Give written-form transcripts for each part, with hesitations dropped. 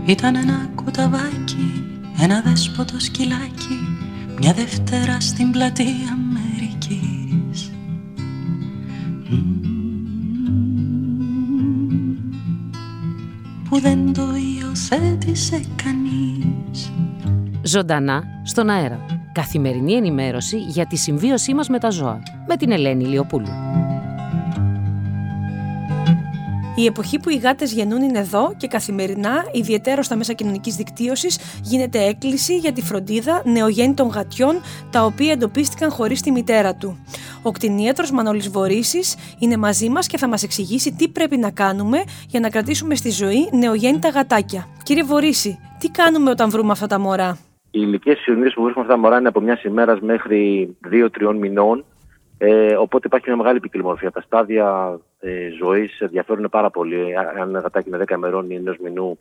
Ήταν ένα κουταβάκι, ένα δέσποτο σκυλάκι, μια Δευτέρα στην πλατεία Αμερικής. Που δεν το υιοθέτησε κανείς. Ζωντανά στον αέρα. Καθημερινή ενημέρωση για τη συμβίωσή μας με τα ζώα. Με την Ελένη Ηλιοπούλου. Η εποχή που οι γάτες γεννούν είναι εδώ και καθημερινά, ιδιαίτερα στα μέσα κοινωνικής δικτύωσης, γίνεται έκκληση για τη φροντίδα νεογέννητων γατιών, τα οποία εντοπίστηκαν χωρίς τη μητέρα του. Ο κτηνίατρος Μανώλης Βορύσης είναι μαζί μας και θα μας εξηγήσει τι πρέπει να κάνουμε για να κρατήσουμε στη ζωή νεογέννητα γατάκια. Κύριε Βορύση, τι κάνουμε όταν βρούμε αυτά τα μωρά? Οι ηλικίες συνήθως που βρίσκουμε αυτά τα μωρά είναι από μιας ημέρας μέχρι 2-3 μηνών. Οπότε υπάρχει μια μεγάλη ποικιλομορφία. Τα στάδια ζωής διαφέρουν πάρα πολύ. Αν είναι γατάκι με 10 ημερών ή ενός μηνού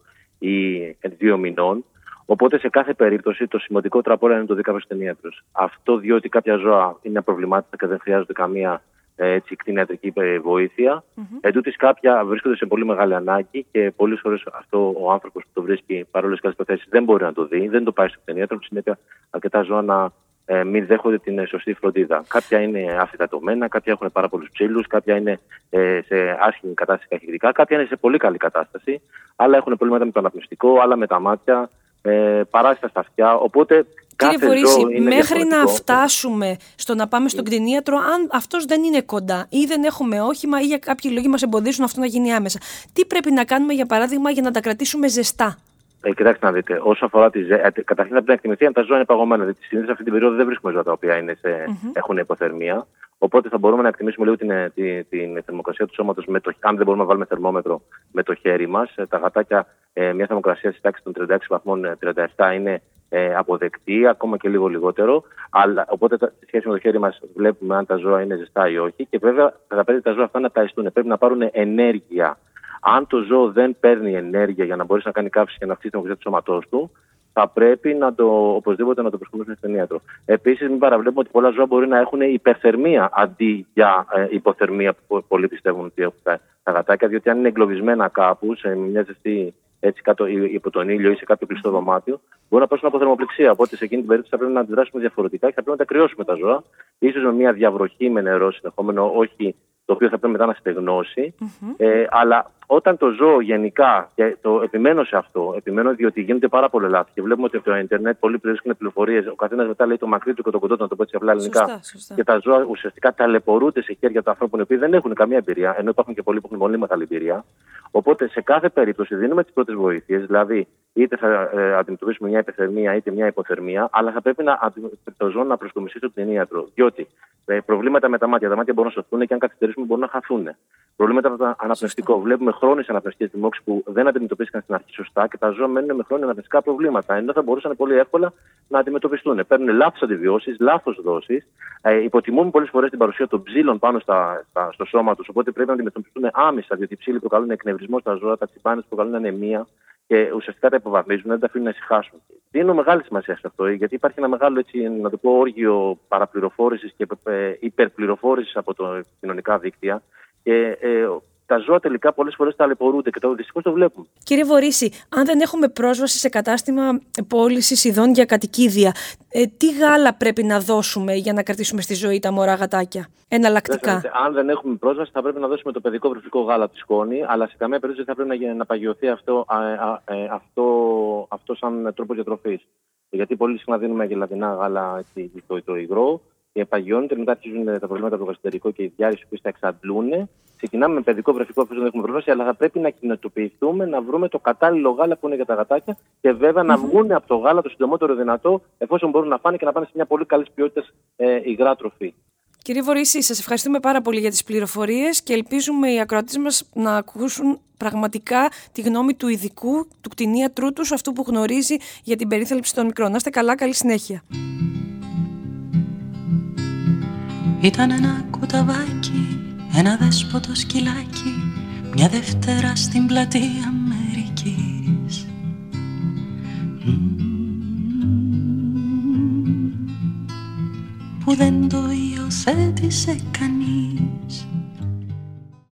ή 2 μηνών. Οπότε σε κάθε περίπτωση το σημαντικότερο απ' όλα είναι το δει κάποιος κτηνίατρος. Αυτό διότι κάποια ζώα είναι απροβλημάτικα και δεν χρειάζονται καμία κτηνιατρική βοήθεια. Εν τούτης κάποια βρίσκονται σε πολύ μεγάλη ανάγκη και πολλές φορές αυτό ο άνθρωπος που το βρίσκει παρόλες τις καλές προθέσεις δεν μπορεί να το δει, δεν το πάει στο κτηνίατρο. Συνέπεια αρκετά ζώα να μην δέχονται την σωστή φροντίδα. Κάποια είναι αφυδατωμένα, κάποια έχουν πάρα πολλούς ψήλους, κάποια είναι σε άσχημη κατάσταση καχυδρικά, κάποια είναι σε πολύ καλή κατάσταση, άλλα έχουν προβλήματα με το αναπνευστικό, άλλα με τα μάτια, παράσιτα στα αυτιά. Οπότε Κύριε Βορύση, μέχρι να φτάσουμε στο να πάμε στον κτηνίατρο, αν αυτός δεν είναι κοντά ή δεν έχουμε όχημα ή για κάποιοι λόγοι μας εμποδίσουν αυτό να γίνει άμεσα, τι πρέπει να κάνουμε για παράδειγμα για να τα κρατήσουμε ζεστά? Κοιτάξτε να δείτε, όσο αφορά καταρχήν θα πρέπει να εκτιμηθεί αν τα ζώα είναι παγωμένα. Δηλαδή, συνήθως αυτή την περίοδο δεν βρίσκουμε ζώα τα οποία έχουν υποθερμία. Οπότε θα μπορούμε να εκτιμήσουμε λίγο την θερμοκρασία του σώματος, αν δεν μπορούμε να βάλουμε θερμόμετρο με το χέρι μας. Τα γατάκια, μια θερμοκρασία στη τάξη των 36 βαθμών 37 είναι αποδεκτή, ακόμα και λίγο λιγότερο. Αλλά, οπότε, σε σχέση με το χέρι μας, βλέπουμε αν τα ζώα είναι ζεστά ή όχι. Και βέβαια, θα πρέπει τα ζώα αυτά να ταϊστούν. Πρέπει να πάρουν ενέργεια. Αν το ζώο δεν παίρνει ενέργεια για να μπορέσει να κάνει καύση και να αυξήσει την οξύτητα του σώματός του, θα πρέπει οπωσδήποτε να το προσκομίσουμε στον κτηνίατρο. Επίσης, μην παραβλέπουμε ότι πολλά ζώα μπορεί να έχουν υπερθερμία αντί για υποθερμία που πολλοί πιστεύουν ότι έχουν τα γατάκια, διότι αν είναι εγκλωβισμένα κάπου, σε μια ζεστή έτσι κάτω υπό τον ήλιο ή σε κάποιο κλειστό δωμάτιο, μπορεί να πέσουν από θερμοπληξία. Οπότε σε εκείνη την περίπτωση θα πρέπει να αντιδράσουμε διαφορετικά και θα πρέπει να τα κρυώσουμε τα ζώα, ίσως με μια διαβροχή με νερό συνεχόμενο, όχι το οποίο θα πρέπει μετά να στεγνώσει. Αλλά όταν το ζώο γενικά, και το επιμένω σε αυτό, επιμένω διότι γίνονται πάρα πολλά λάθη και βλέπουμε ότι από το Ιντερνετ πολλοί βρίσκουν πληροφορίες. Ο καθένας μετά λέει το μακρύ του και το κοντό του, να το πω έτσι απλά ελληνικά. Σωστά. Και τα ζώα ουσιαστικά ταλαιπωρούνται σε χέρια των ανθρώπων οι οποίοι δεν έχουν καμία εμπειρία, ενώ υπάρχουν και πολλοί που έχουν πολύ μεγάλη εμπειρία. Οπότε σε κάθε περίπτωση δίνουμε τις πρώτες βοήθειες, δηλαδή είτε θα αντιμετωπίσουμε μια υπερθερμία είτε μια υποθερμία, αλλά θα πρέπει το ζώο να προσκομιστεί στον κτηνίατρο. Διότι προβλήματα με τα μάτια μπορούν να σωθούν και αν καθυστερήσουμε μπορούν να χαθούν. Προβλήματα με το αναπνευστικό. Βλέπουμε χρόνιες αναπνευστικές δημόξεις που δεν αντιμετωπίστηκαν στην αρχή σωστά και τα ζώα μένουν με χρόνια αναπνευστικά προβλήματα, ενώ θα μπορούσαν πολύ εύκολα να αντιμετωπιστούν. Παίρνουν λάθος αντιβιώσεις, λάθος δόσεις, υποτιμούν πολλές φορές την παρουσία των ψήλων πάνω στο σώμα τους, οπότε πρέπει να αντιμετωπιστούν άμεσα, διότι οι ψήλοι προκαλούν εκνευρισμό στα ζώα, τα τσιμπάνες προκαλούν ανεμία και ουσιαστικά τα υποβαθμίζουν, δεν τα αφήνουν να ησυχάσουν. Δίνω μεγάλη σημασία σε αυτό, γιατί υπάρχει ένα μεγάλο να το πω, όργιο παραπληροφόρησης και υπερπληροφόρησης από τα κοινωνικά δίκτυα. Και τα ζώα τελικά πολλές φορές ταλαιπωρούνται και δυστυχώς το βλέπουμε. Κύριε Βορύση, αν δεν έχουμε πρόσβαση σε κατάστημα πώλησης ειδών για κατοικίδια, τι γάλα πρέπει να δώσουμε για να κρατήσουμε στη ζωή τα μωρά γατάκια, εναλλακτικά? Αν δεν έχουμε πρόσβαση, θα πρέπει να δώσουμε το παιδικό βρεφικό γάλα τη σκόνη, αλλά σε καμία περίπτωση θα πρέπει να παγιωθεί αυτό σαν τρόπο διατροφής. Γιατί πολύ συχνά δίνουμε γελατινά γάλα, το υγρό, και παγιώνεται, μετά αρχίζουν τα προβλήματα από το γαστρεντερικό και οι διάρρηες που θα εξαντλούν. Ξεκινάμε με παιδικό βρεφικό, εφόσον δεν έχουμε πρόσβαση, αλλά θα πρέπει να κινητοποιηθούμε, να βρούμε το κατάλληλο γάλα που είναι για τα γατάκια και βέβαια να βγουν από το γάλα το συντομότερο δυνατό, εφόσον μπορούν να φάνε και να πάνε σε μια πολύ καλή ποιότητα υγρά τροφή. Κύριε Βορύση, σας ευχαριστούμε πάρα πολύ για τις πληροφορίες και ελπίζουμε οι ακροατές μας να ακούσουν πραγματικά τη γνώμη του ειδικού, του κτηνίατρού τους, αυτού που γνωρίζει για την περίθαλψη των μικρών. Να είστε καλά, καλή συνέχεια. Ήταν ένα κουταβάκι, ένα δέσποτο σκυλάκι, μια Δευτέρα στην πλατεία Αμερικής. Που δεν το υιοθέτησε κανείς.